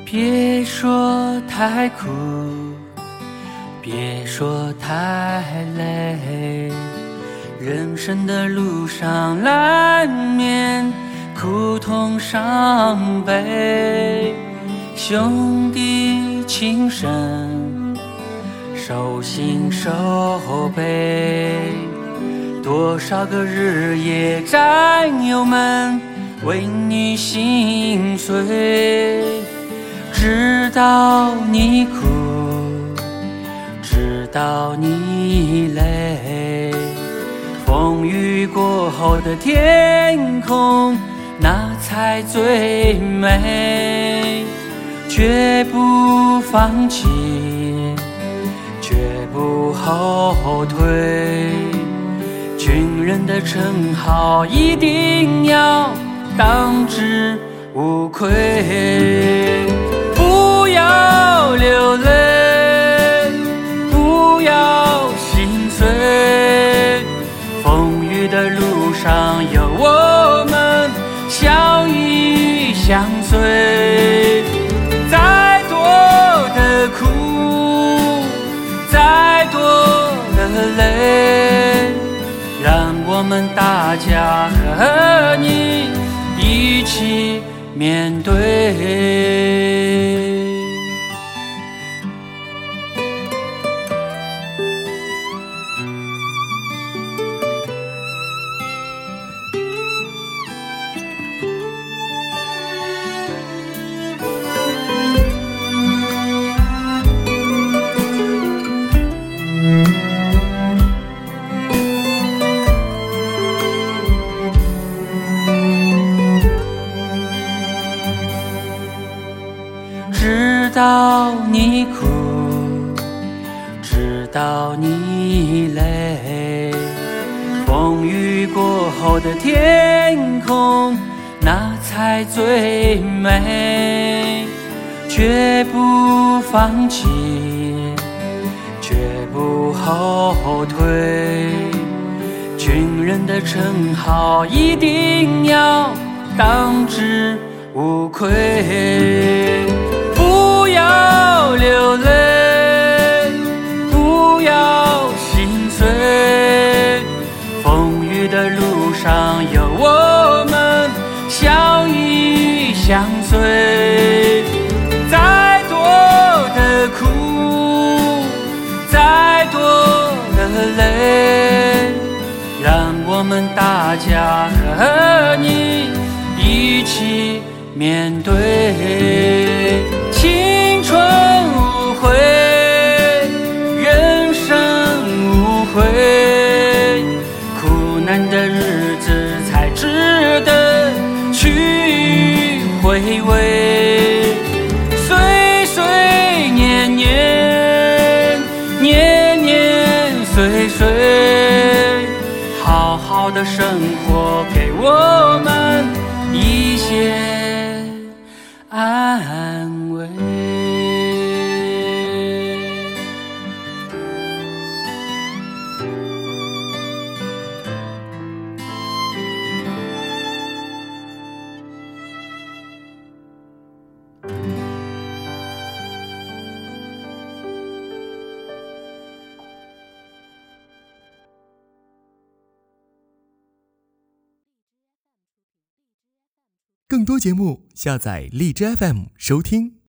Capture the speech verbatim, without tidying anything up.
别说太苦，别说太累，人生的路上难免苦痛伤悲，兄弟情深，手心手背，多少个日夜战友们为你心碎，直到你哭，直到你累，风雨过后的天空那才最美，绝不放弃，绝不后退，军人的称号一定要当之无愧。不要流泪，不要心碎，风雨的路上有我们相依相随，再多的苦，再多的累，让我们大家和你一起面对。直到你哭，直到你累，风雨过后的天空那才最美，绝不放弃，绝不后退，军人的称号一定要当之无愧。不要流泪，不要心碎，风雨的路上有我们相依相随，再多的苦，再多的累，让我们大家和你一起面对。青春无悔，人生无悔，苦难的日子才值得去回味。岁岁年年，年年岁岁，好好的生活给我们一些安慰。 更多节目，下载荔枝 F M 收听。